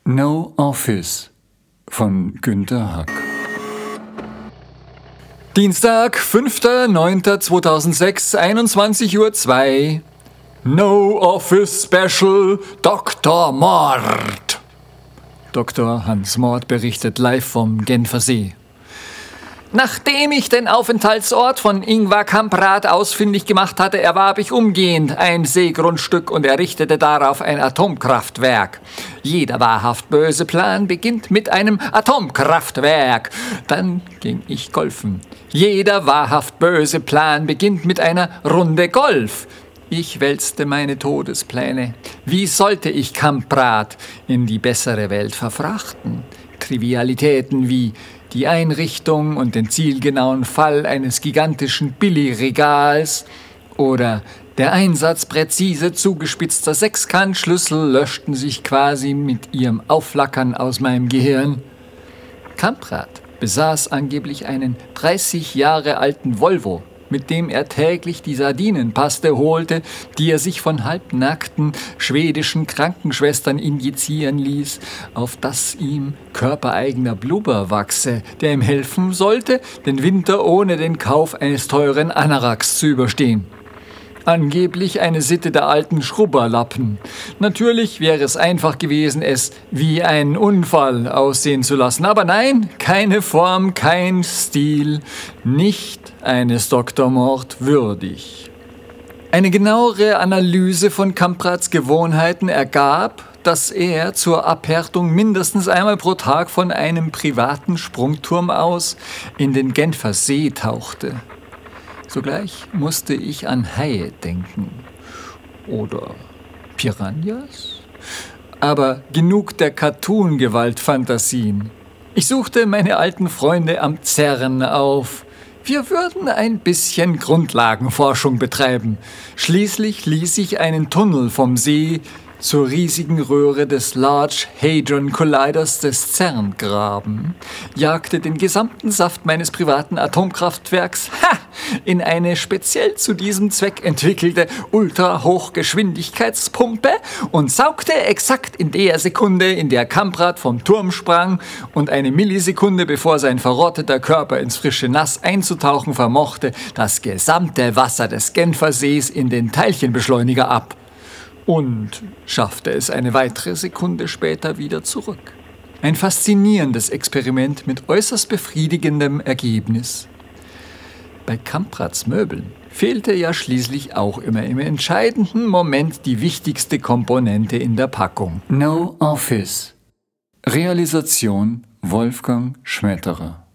No Office von Günter Hack. Dienstag, 5.9.2006, 21:02 Uhr. No Office Special, Dr. Mord. Dr. Hans Mord berichtet live vom Genfersee. Nachdem ich den Aufenthaltsort von Ingvar Kamprad ausfindig gemacht hatte, erwarb ich umgehend ein Seegrundstück und errichtete darauf ein Atomkraftwerk. Jeder wahrhaft böse Plan beginnt mit einem Atomkraftwerk. Dann ging ich golfen. Jeder wahrhaft böse Plan beginnt mit einer Runde Golf. Ich wälzte meine Todespläne. Wie sollte ich Kamprad in die bessere Welt verfrachten? Trivialitäten wie die Einrichtung und den zielgenauen Fall eines gigantischen Billigregals oder der Einsatz präzise zugespitzter Sechskantschlüssel löschten sich quasi mit ihrem Aufflackern aus meinem Gehirn. Kamprad besaß angeblich einen 30 Jahre alten Volvo, mit dem er täglich die Sardinenpaste holte, die er sich von halbnackten schwedischen Krankenschwestern injizieren ließ, auf dass ihm körpereigener Blubber wachse, der ihm helfen sollte, den Winter ohne den Kauf eines teuren Anoraks zu überstehen. Angeblich eine Sitte der alten Schrubberlappen. Natürlich wäre es einfach gewesen, es wie ein Unfall aussehen zu lassen. Aber nein, keine Form, kein Stil, nicht eines Dr. Mord würdig. Eine genauere Analyse von Kamprads Gewohnheiten ergab, dass er zur Abhärtung mindestens einmal pro Tag von einem privaten Sprungturm aus in den Genfersee tauchte. Sogleich musste ich an Haie denken. Oder Piranhas? Aber genug der Cartoon-Gewalt-Fantasien. Ich suchte meine alten Freunde am CERN auf. Wir würden ein bisschen Grundlagenforschung betreiben. Schließlich ließ ich einen Tunnel vom See zur riesigen Röhre des Large Hadron Colliders des CERN graben, jagte den gesamten Saft meines privaten Atomkraftwerks in eine speziell zu diesem Zweck entwickelte Ultrahochgeschwindigkeitspumpe und saugte exakt in der Sekunde, in der Kamprad vom Turm sprang und eine Millisekunde bevor sein verrotteter Körper ins frische Nass einzutauchen vermochte, das gesamte Wasser des Genfersees in den Teilchenbeschleuniger ab. Und schaffte es eine weitere Sekunde später wieder zurück. Ein faszinierendes Experiment mit äußerst befriedigendem Ergebnis. Bei Kamprads Möbeln fehlte ja schließlich auch immer im entscheidenden Moment die wichtigste Komponente in der Packung. No Office. Realisation Wolfgang Schmetterer.